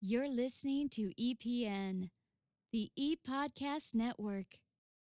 You're listening to EPN, the ePodcast Network.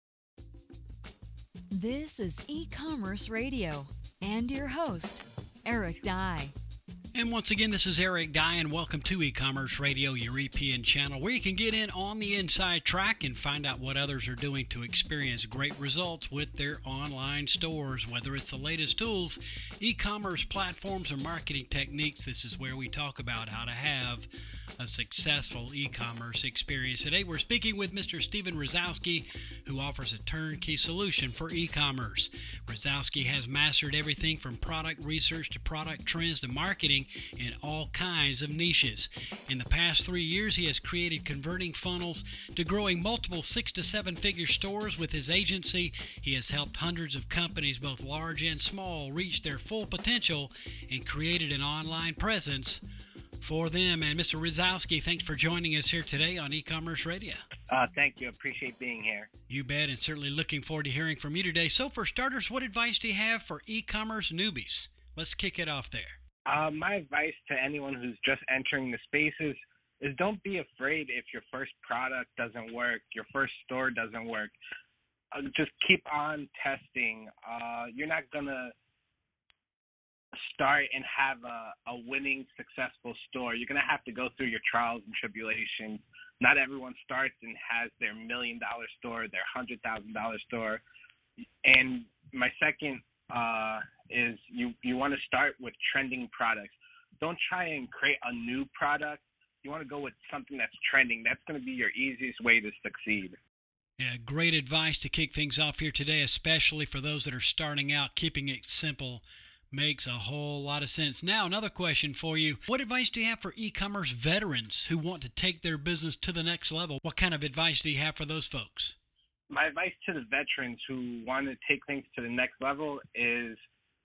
This is E-Commerce Radio and your host, Eric Dye. And once again, this is Eric Dye, and welcome to E-Commerce Radio, your EPN channel, where you can get in on the inside track and find out what others are doing to experience great results with their online stores. Whether it's the latest tools, e-commerce platforms, or marketing techniques, this is where we talk about how to have a successful e-commerce experience. Today, we're speaking with Mr. Steven Rosowski, who offers a turnkey solution for e-commerce. Rosowski has mastered everything from product research to product trends to marketing in all kinds of niches. In the past 3 years, he has created converting funnels to growing multiple 6 to 7 figure stores with his agency. He has helped hundreds of companies, both large and small, reach their full potential and created an online presence for them. And Mr. Rosowski, thanks for joining us here today on E-Commerce Radio. Thank you. Appreciate being here. You bet, and certainly looking forward to hearing from you today. So for starters, what advice do you have for e-commerce newbies? Let's kick it off there. My advice to anyone who's just entering the space is don't be afraid if your first product doesn't work, your first store doesn't work. Just keep on testing. You're not going to start and have a winning, successful store. You're going to have to go through your trials and tribulations. Not everyone starts and has their $1 million store, their $100,000 store. And my second is you want to start with trending products. Don't try and create a new product. You want to go with something that's trending. That's going to be your easiest way to succeed. Yeah, great advice to kick things off here today, especially for those that are starting out. Keeping it simple makes a whole lot of sense. Now, another question for you. What advice do you have for e-commerce veterans who want to take their business to the next level? What kind of advice do you have for those folks? My advice to the veterans who want to take things to the next level is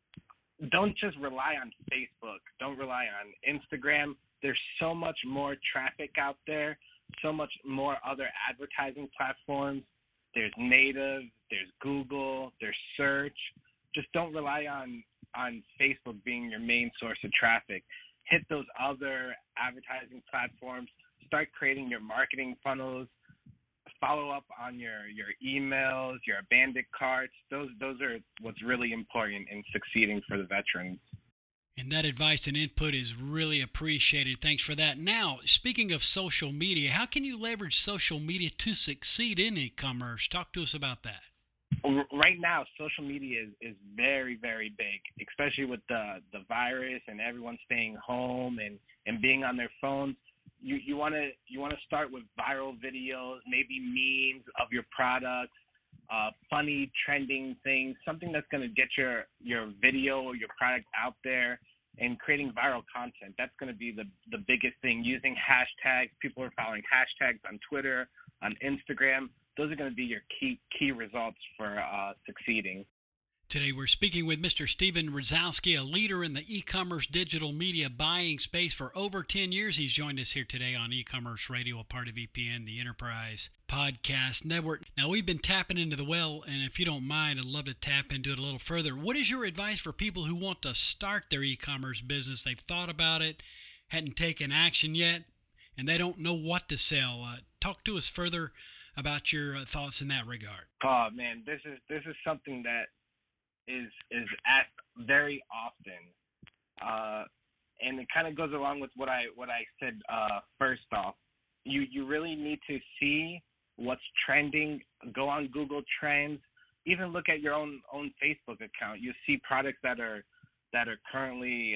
don't just rely on Facebook. Don't rely on Instagram. There's so much more traffic out there, so much more other advertising platforms. There's native, there's Google, there's search. Just don't rely on Facebook being your main source of traffic. Hit those other advertising platforms. Start creating your marketing funnels. Follow up on your emails, your abandoned carts. Those are what's really important in succeeding for the veterans. And that advice and input is really appreciated. Thanks for that. Now, speaking of social media, how can you leverage social media to succeed in e-commerce? Talk to us about that. Right now, social media is very, very big, especially with the virus and everyone staying home and being on their phones. You want to start with viral videos, maybe memes of your products, funny trending things, something that's going to get your video or your product out there, and creating viral content. That's going to be the biggest thing. Using hashtags. People are following hashtags on Twitter, on Instagram. Those are going to be your key results for succeeding. Today we're speaking with Mr. Steven Rosowski, a leader in the e-commerce digital media buying space for over 10 years. He's joined us here today on E-Commerce Radio, a part of EPN, the Enterprise Podcast Network. Now, we've been tapping into the well, and if you don't mind, I'd love to tap into it a little further. What is your advice for people who want to start their e-commerce business? They've thought about it, hadn't taken action yet, and they don't know what to sell. Talk to us further about your thoughts in that regard. Oh man, this is something that is asked very often, and it kind of goes along with what I said first off. You really need to see what's trending. Go on Google Trends. Even look at your own Facebook account. You see products that are currently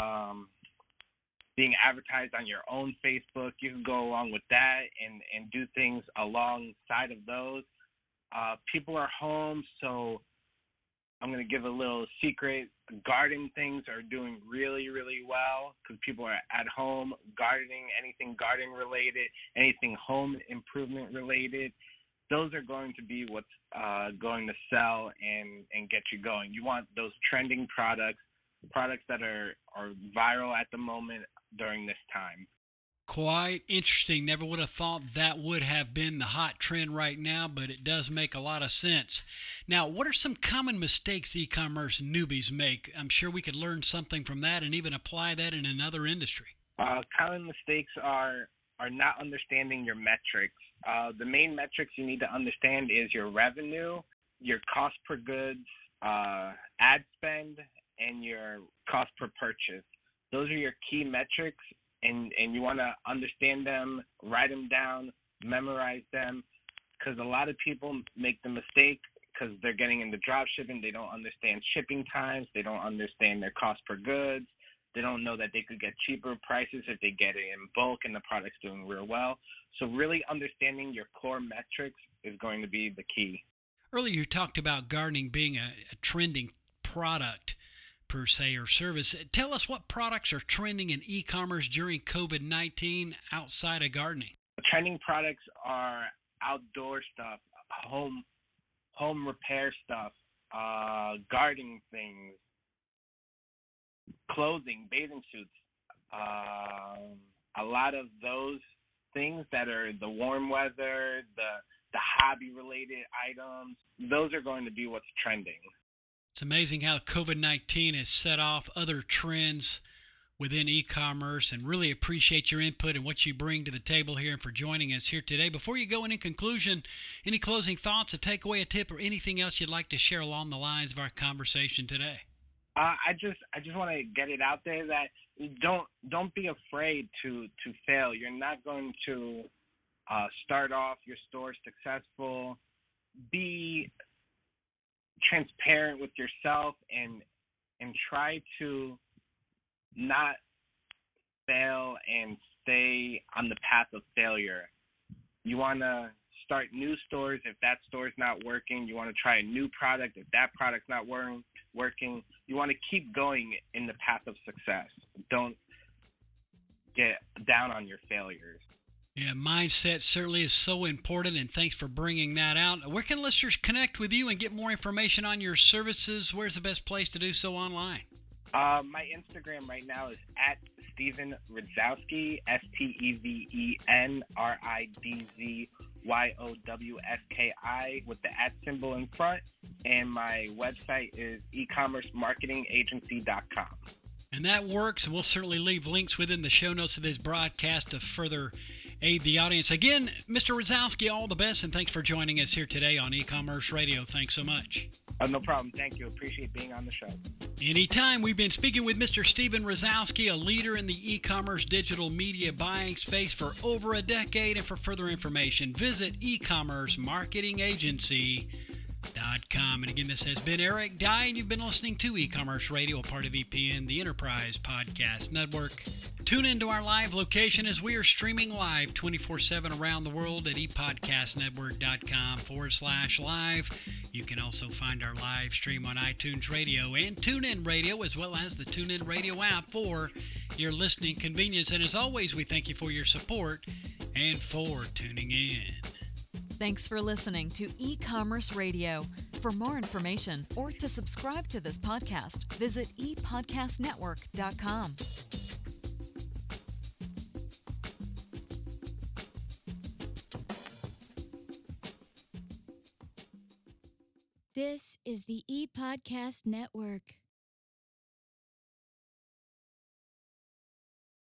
being advertised on your own Facebook. You can go along with that and do things alongside of those. People are home, so I'm going to give a little secret. Garden things are doing really, really well because people are at home gardening, anything garden related, anything home improvement related. Those are going to be what's going to sell and get you going. You want those trending products that are viral at the moment during this time. Quite interesting. Never would have thought that would have been the hot trend right now, but it does make a lot of sense. Now, what are some common mistakes e-commerce newbies make? I'm sure we could learn something from that and even apply that in another industry. Common mistakes are are not understanding your metrics. The main metrics you need to understand is your revenue, your cost per goods, ad spend, and your cost per purchase. Those are your key metrics, and you want to understand them, write them down, memorize them, because a lot of people make the mistake because they're getting into drop shipping. They don't understand shipping times. They don't understand their cost per goods. They don't know that they could get cheaper prices if they get it in bulk and the product's doing real well. So really understanding your core metrics is going to be the key. Earlier you talked about gardening being a trending product per se or service. Tell us what products are trending in e-commerce during COVID-19 outside of gardening. Trending products are outdoor stuff, home repair stuff, gardening things, clothing, bathing suits, a lot of those things that are the warm weather, the hobby-related items, those are going to be what's trending. It's amazing how COVID-19 has set off other trends within e-commerce, and really appreciate your input and what you bring to the table here and for joining us here today. Before you go, in conclusion, any closing thoughts, a takeaway, a tip, or anything else you'd like to share along the lines of our conversation today? I just want to get it out there that don't be afraid to fail. You're not going to start off your store successful. Be transparent with yourself and try to not fail and stay on the path of failure. You want to start new stores. If that store is not working, you want to try a new product. If that product's not working, you want to keep going in the path of success. Don't get down on your failures. Yeah, mindset certainly is so important, and thanks for bringing that out. Where can listeners connect with you and get more information on your services? Where's the best place to do so online? My Instagram right now is at Steven Rydzowski, StevenRidzowski, with the at symbol in front. And my website is ecommercemarketingagency.com. And that works, and we'll certainly leave links within the show notes of this broadcast to further aid the audience. Again, Mr. Rydzowski, all the best, and thanks for joining us here today on E-Commerce Radio. Thanks so much. No problem. Thank you. Appreciate being on the show. Anytime. We've been speaking with Mr. Steven Rydzowski, a leader in the e-commerce digital media buying space for over a decade. And for further information, visit ecommercemarketingagency.com. And again, this has been Eric Dye, and you've been listening to E-Commerce Radio, a part of EPN, the Enterprise Podcast Network. Tune into our live location as we are streaming live 24/7 around the world at epodcastnetwork.com/live. You can also find our live stream on iTunes Radio and TuneIn Radio, as well as the TuneIn Radio app for your listening convenience. And as always, we thank you for your support and for tuning in. Thanks for listening to E-Commerce Radio. For more information or to subscribe to this podcast, visit epodcastnetwork.com. This is the ePodcast Network.